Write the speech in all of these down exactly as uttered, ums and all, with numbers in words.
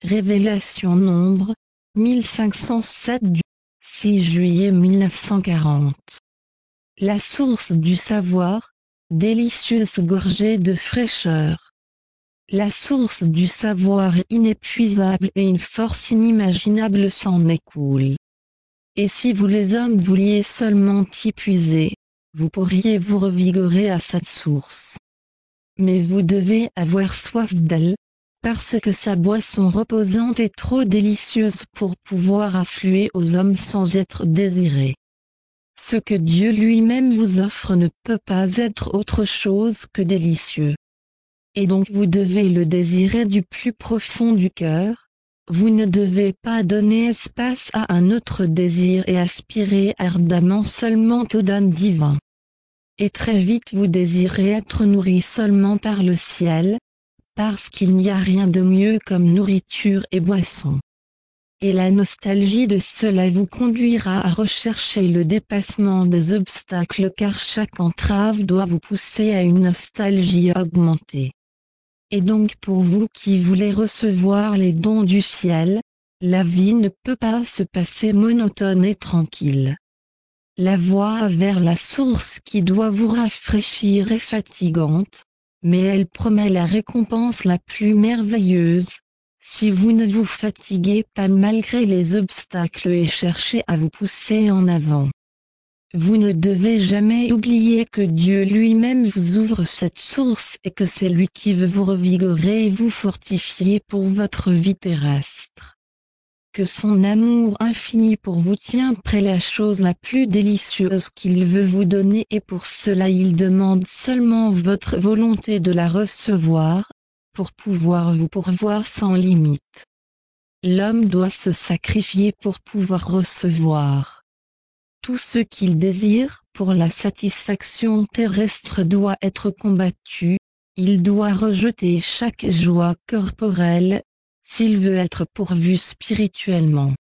Révélation Nombre, mille cinq cent sept du six juillet mille neuf cent quarante. La source du savoir, délicieuse gorgée de fraîcheur. La source du savoir est inépuisable et une force inimaginable s'en écoule. Et si vous les hommes vouliez seulement y puiser, vous pourriez vous revigorer à cette source. Mais vous devez avoir soif d'elle, parce que sa boisson reposante est trop délicieuse pour pouvoir affluer aux hommes sans être désirée. Ce que Dieu lui-même vous offre ne peut pas être autre chose que délicieux. Et donc vous devez le désirer du plus profond du cœur. Vous ne devez pas donner espace à un autre désir et aspirer ardemment seulement au don divin. Et très vite vous désirez être nourri seulement par le ciel, parce qu'il n'y a rien de mieux comme nourriture et boisson. Et la nostalgie de cela vous conduira à rechercher le dépassement des obstacles car chaque entrave doit vous pousser à une nostalgie augmentée. Et donc pour vous qui voulez recevoir les dons du ciel, la vie ne peut pas se passer monotone et tranquille. La voie vers la source qui doit vous rafraîchir est fatigante, mais elle promet la récompense la plus merveilleuse, si vous ne vous fatiguez pas malgré les obstacles et cherchez à vous pousser en avant. Vous ne devez jamais oublier que Dieu lui-même vous ouvre cette source et que c'est lui qui veut vous revigorer et vous fortifier pour votre vie terrestre. Que son amour infini pour vous tient près la chose la plus délicieuse qu'il veut vous donner et pour cela il demande seulement votre volonté de la recevoir, pour pouvoir vous pourvoir sans limite. L'homme doit se sacrifier pour pouvoir recevoir. Tout ce qu'il désire pour la satisfaction terrestre doit être combattu, il doit rejeter chaque joie corporelle, s'il veut être pourvu spirituellement.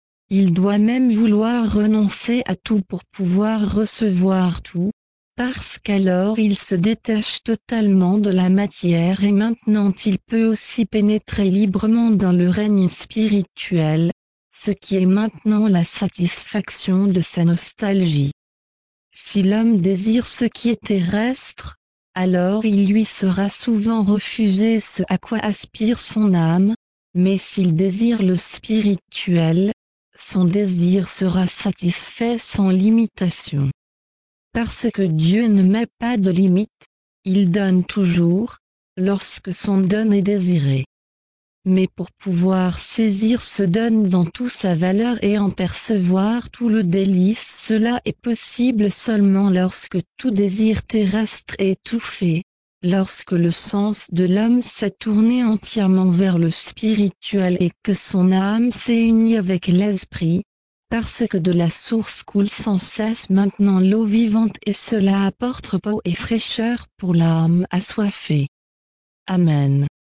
Il doit même vouloir renoncer à tout pour pouvoir recevoir tout, parce qu'alors il se détache totalement de la matière et maintenant il peut aussi pénétrer librement dans le règne spirituel, ce qui est maintenant la satisfaction de sa nostalgie. Si l'homme désire ce qui est terrestre, alors il lui sera souvent refusé ce à quoi aspire son âme, mais s'il désire le spirituel, son désir sera satisfait sans limitation. Parce que Dieu ne met pas de limite, il donne toujours, lorsque son don est désiré. Mais pour pouvoir saisir ce don dans toute sa valeur et en percevoir tout le délice, cela est possible seulement lorsque tout désir terrestre est étouffé, lorsque le sens de l'homme s'est tourné entièrement vers le spirituel et que son âme s'est unie avec l'esprit, parce que de la source coule sans cesse maintenant l'eau vivante et cela apporte repos et fraîcheur pour l'âme assoiffée. Amen.